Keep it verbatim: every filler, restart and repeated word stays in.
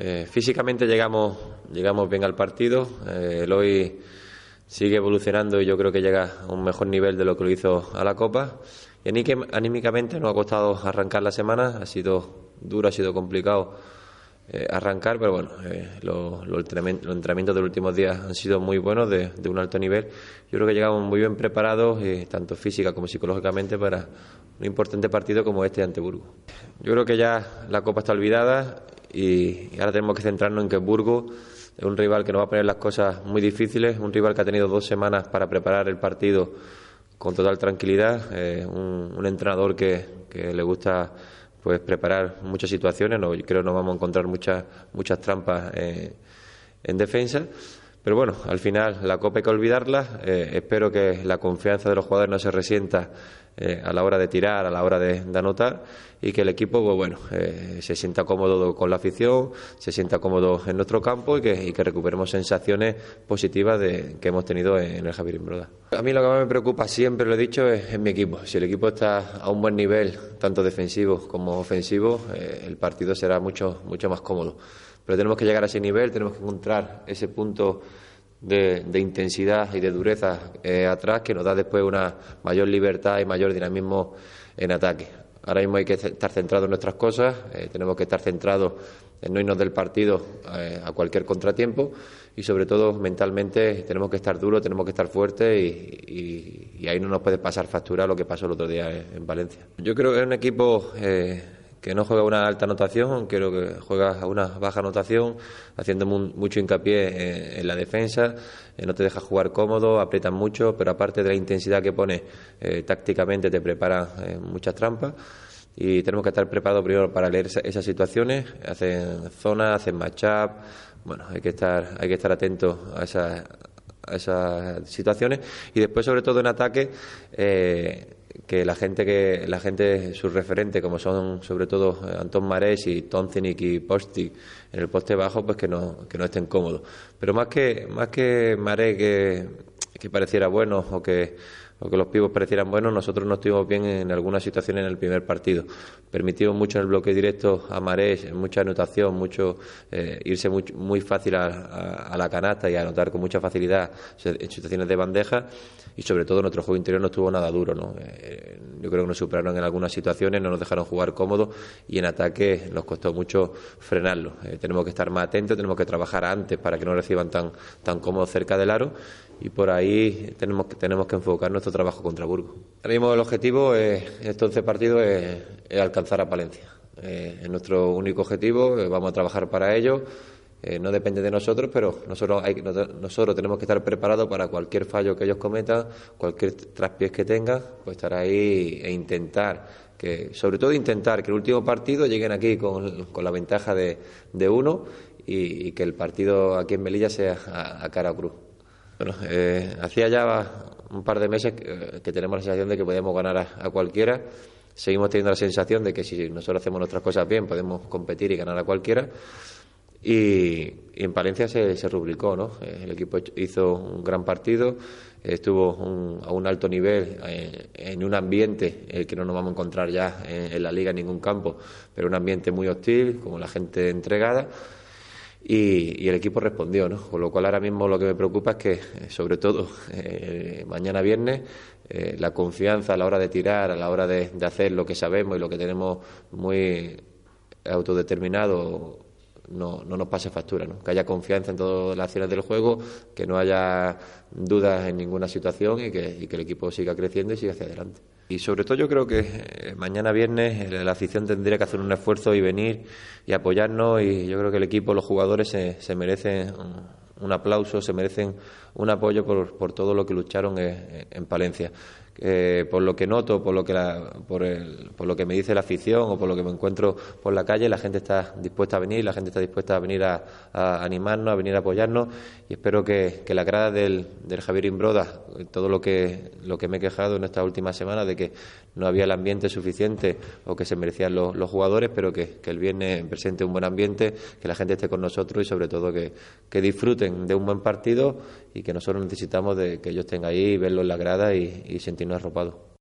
Eh, físicamente llegamos, llegamos bien al partido. Eh, el hoy sigue evolucionando y yo creo que llega a un mejor nivel de lo que lo hizo a la Copa. Y anímicamente nos ha costado arrancar la semana. Ha sido duro, ha sido complicado eh, arrancar, pero bueno, eh, los lo entrenamientos, los entrenamientos de los últimos días han sido muy buenos, de, de un alto nivel. Yo creo que llegamos muy bien preparados, eh, tanto física como psicológicamente, para un importante partido como este ante Burgos. Yo creo que ya la Copa está olvidada y, y ahora tenemos que centrarnos en que Burgos es un rival que nos va a poner las cosas muy difíciles, un rival que ha tenido dos semanas para preparar el partido con total tranquilidad, eh, un, un entrenador que, que le gusta pues preparar muchas situaciones. No, yo creo que nos vamos a encontrar muchas muchas trampas eh, en defensa, pero bueno, al final la Copa hay que olvidarla. Eh, espero que la confianza de los jugadores no se resienta eh, a la hora de tirar, a la hora de, de anotar, y que el equipo pues bueno eh, se sienta cómodo con la afición, se sienta cómodo en nuestro campo y que, y que recuperemos sensaciones positivas de, que hemos tenido en el Javier Imbroda. A mí lo que más me preocupa, siempre lo he dicho, es, es mi equipo. Si el equipo está a un buen nivel, tanto defensivo como ofensivo, eh, el partido será mucho, mucho más cómodo. Pero tenemos que llegar a ese nivel, tenemos que encontrar ese punto de, de intensidad y de dureza eh, atrás, que nos da después una mayor libertad y mayor dinamismo en ataque. Ahora mismo hay que estar centrados en nuestras cosas, eh, tenemos que estar centrados en no irnos del partido eh, a cualquier contratiempo, y sobre todo mentalmente tenemos que estar duros, tenemos que estar fuertes, y, y, y ahí no nos puede pasar factura lo que pasó el otro día en, en Valencia. Yo creo que es un equipo eh, que no juega una alta anotación, creo que juega a una baja anotación, haciendo mu mucho hincapié en, en la defensa, eh, no te deja jugar cómodo, aprietan mucho, pero aparte de la intensidad que pone eh, tácticamente te preparan eh, muchas trampas, y tenemos que estar preparados primero para leer esa, esas situaciones. Hacen zonas, hacen match-up, bueno, hay que estar, hay que estar atentos a esas, a esas situaciones, y después sobre todo en ataque, eh, que la gente que la gente sus referentes, como son sobre todo Antón Marés y Toncinic y Postic en el poste bajo, pues que no que no estén cómodos. Pero más que más que Marés que, que pareciera bueno, o que o que los pibos parecieran buenos, nosotros no estuvimos bien en algunas situaciones en el primer partido. Permitimos mucho en el bloque directo a Marés, mucha anotación, mucho eh, irse muy, muy fácil a, a, a la canasta y a anotar con mucha facilidad en situaciones de bandeja, y sobre todo nuestro juego interior no estuvo nada duro, ¿no? Eh, yo creo que nos superaron en algunas situaciones, no nos dejaron jugar cómodos, y en ataque nos costó mucho frenarlo. Eh, tenemos que estar más atentos, tenemos que trabajar antes para que no reciban tan, tan cómodos cerca del aro, y por ahí tenemos que, tenemos que enfocar nuestro trabajo contra Burgos. Ahora mismo el objetivo es, en estos once partidos es, es alcanzar a Palencia. Eh, es nuestro único objetivo, eh, vamos a trabajar para ello. Eh, no depende de nosotros, pero nosotros, hay, nosotros tenemos que estar preparados para cualquier fallo que ellos cometan, cualquier traspiés que tengan, pues estar ahí e intentar, que sobre todo intentar que el último partido lleguen aquí con, con la ventaja de, de uno, y, y que el partido aquí en Melilla sea a, a cara o cruz. Bueno, eh, hacía ya un par de meses que, que tenemos la sensación de que podíamos ganar a, a cualquiera. Seguimos teniendo la sensación de que si nosotros hacemos nuestras cosas bien, podemos competir y ganar a cualquiera. Y, y en Palencia se, se rubricó, ¿no? El equipo hizo un gran partido, estuvo un, a un alto nivel, en, en un ambiente el que no nos vamos a encontrar ya en, en la liga en ningún campo, pero un ambiente muy hostil, como la gente entregada. Y, y el equipo respondió, ¿no? Con lo cual ahora mismo lo que me preocupa es que, sobre todo eh, mañana viernes, eh, la confianza a la hora de tirar, a la hora de, de hacer lo que sabemos y lo que tenemos muy autodeterminado, no, no nos pase factura, ¿no? Que haya confianza en todas las acciones del juego, que no haya dudas en ninguna situación, y que, y que el equipo siga creciendo y siga hacia adelante. Y sobre todo yo creo que eh, mañana viernes la afición tendría que hacer un esfuerzo y venir y apoyarnos, y yo creo que el equipo, los jugadores se, se merecen un, un aplauso, se merecen un apoyo por, por todo lo que lucharon en, en Palencia. Eh, por lo que noto, por lo que la, por, el, por lo que me dice la afición o por lo que me encuentro por la calle, la gente está dispuesta a venir, la gente está dispuesta a venir a, a animarnos, a venir a apoyarnos, y espero que, que la grada del, del Javier Imbroda, todo lo que lo que me he quejado en estas últimas semanas de que no había el ambiente suficiente o que se merecían los, los jugadores, pero que, que el viernes presente un buen ambiente, que la gente esté con nosotros, y sobre todo que, que disfruten de un buen partido, y que nosotros necesitamos de que ellos estén ahí, verlo en la grada y, y sentirnos arropados.